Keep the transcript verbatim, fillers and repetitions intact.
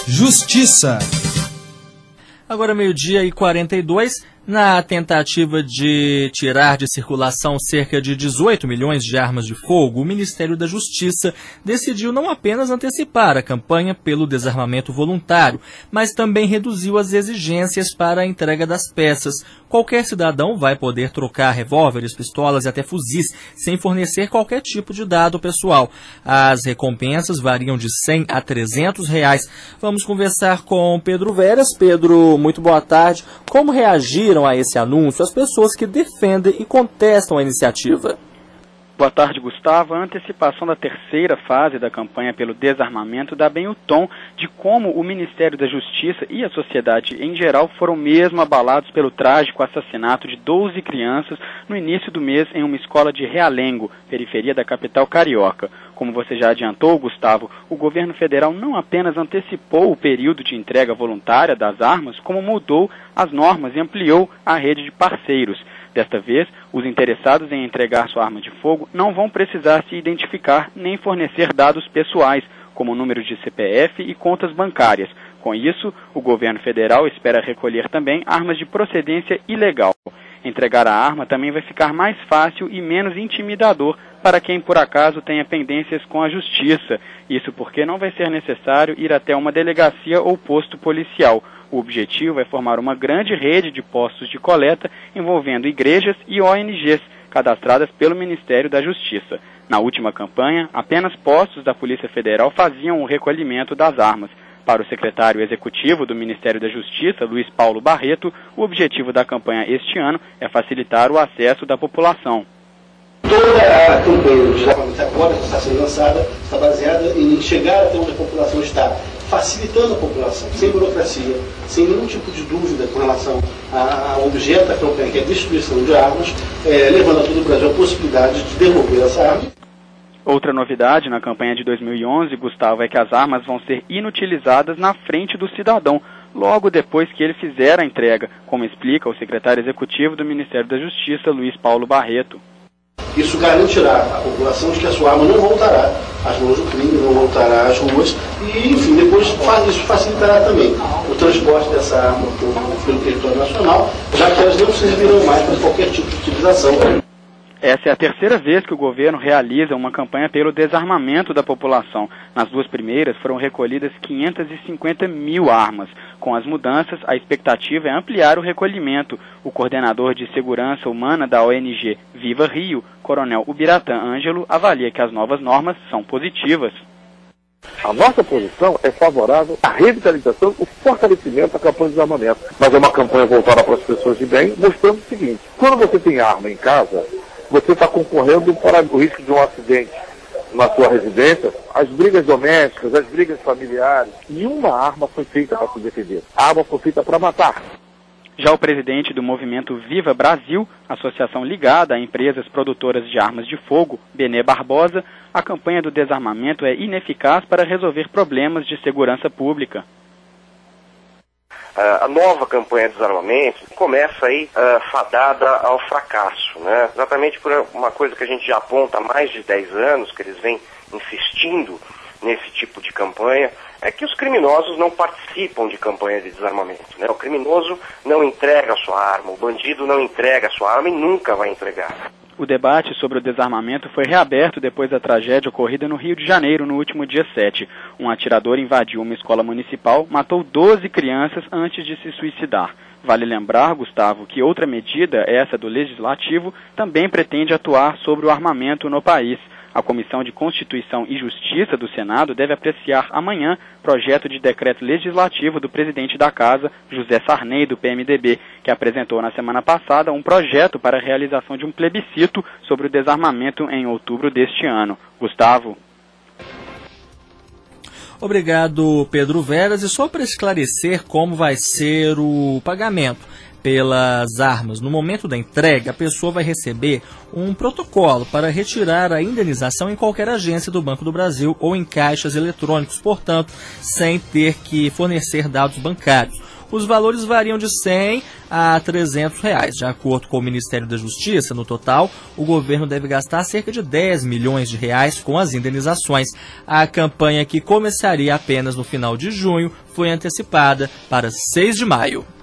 Justiça. Agora meio-dia e quarenta e dois, na tentativa de tirar de circulação cerca de dezoito milhões de armas de fogo, o Ministério da Justiça decidiu não apenas antecipar a campanha pelo desarmamento voluntário, mas também reduziu as exigências para a entrega das peças. Qualquer cidadão vai poder trocar revólveres, pistolas e até fuzis, sem fornecer qualquer tipo de dado pessoal. As recompensas variam de cem a trezentos reais. Vamos conversar com Pedro Veras. Pedro, muito boa tarde. Como reagiram a esse anúncio as pessoas que defendem e contestam a iniciativa? Boa tarde, Gustavo. A antecipação da terceira fase da campanha pelo desarmamento dá bem o tom de como o Ministério da Justiça e a sociedade em geral foram mesmo abalados pelo trágico assassinato de doze crianças no início do mês em uma escola de Realengo, periferia da capital carioca. Como você já adiantou, Gustavo, o governo federal não apenas antecipou o período de entrega voluntária das armas, como mudou as normas e ampliou a rede de parceiros. Desta vez, os interessados em entregar sua arma de fogo não vão precisar se identificar nem fornecer dados pessoais, como números de C P F e contas bancárias. Com isso, o governo federal espera recolher também armas de procedência ilegal. Entregar a arma também vai ficar mais fácil e menos intimidador para quem por acaso tenha pendências com a justiça. Isso porque não vai ser necessário ir até uma delegacia ou posto policial. O objetivo é formar uma grande rede de postos de coleta envolvendo igrejas e O N Gs, cadastradas pelo Ministério da Justiça. Na última campanha, apenas postos da Polícia Federal faziam o recolhimento das armas. Para o secretário executivo do Ministério da Justiça, Luiz Paulo Barreto, o objetivo da campanha este ano é facilitar o acesso da população. Toda a campanha de desarmamento agora que está sendo lançada está baseada em chegar até onde a população está, facilitando a população, sem burocracia, sem nenhum tipo de dúvida com relação ao objeto da campanha, que é a distribuição de armas, é, levando a todo o Brasil a possibilidade de devolver essa arma. Outra novidade na campanha de dois mil e onze, Gustavo, é que as armas vão ser inutilizadas na frente do cidadão, logo depois que ele fizer a entrega, como explica o secretário executivo do Ministério da Justiça, Luiz Paulo Barreto. Isso garantirá à população de que a sua arma não voltará às mãos do crime, não voltará às ruas e, enfim, depois isso facilitará também o transporte dessa arma pelo território nacional, já que elas não servirão mais para qualquer tipo de utilização. Essa é a terceira vez que o governo realiza uma campanha pelo desarmamento da população. Nas duas primeiras foram recolhidas quinhentas e cinquenta mil armas. Com as mudanças, a expectativa é ampliar o recolhimento. O coordenador de segurança humana da O N G Viva Rio, Coronel Ubiratã Ângelo, avalia que as novas normas são positivas. A nossa posição é favorável à revitalização, o fortalecimento da campanha de desarmamento. Mas é uma campanha voltada para as pessoas de bem, mostrando o seguinte: quando você tem arma em casa, você está concorrendo para o risco de um acidente na sua residência, as brigas domésticas, as brigas familiares. Nenhuma arma foi feita para se defender. A arma foi feita para matar. Já o presidente do movimento Viva Brasil, associação ligada a empresas produtoras de armas de fogo, Benê Barbosa, a campanha do desarmamento é ineficaz para resolver problemas de segurança pública. Uh, a nova campanha de desarmamento começa aí uh, fadada ao fracasso, né? Exatamente por uma coisa que a gente já aponta há mais de dez anos, que eles vêm insistindo nesse tipo de campanha, é que os criminosos não participam de campanha de desarmamento, né? O criminoso não entrega a sua arma, o bandido não entrega a sua arma e nunca vai entregar. O debate sobre o desarmamento foi reaberto depois da tragédia ocorrida no Rio de Janeiro no último dia sete. Um atirador invadiu uma escola municipal, matou doze crianças antes de se suicidar. Vale lembrar, Gustavo, que outra medida, essa do Legislativo, também pretende atuar sobre o armamento no país. A Comissão de Constituição e Justiça do Senado deve apreciar amanhã projeto de decreto legislativo do presidente da Casa, José Sarney, do P M D B, que apresentou na semana passada um projeto para a realização de um plebiscito sobre o desarmamento em outubro deste ano. Gustavo. Obrigado, Pedro Veras. E só para esclarecer como vai ser o pagamento pelas armas, no momento da entrega, a pessoa vai receber um protocolo para retirar a indenização em qualquer agência do Banco do Brasil ou em caixas eletrônicos, portanto, sem ter que fornecer dados bancários. Os valores variam de cem a trezentos reais. De acordo com o Ministério da Justiça, no total, o governo deve gastar cerca de dez milhões de reais com as indenizações. A campanha, que começaria apenas no final de junho, foi antecipada para seis de maio.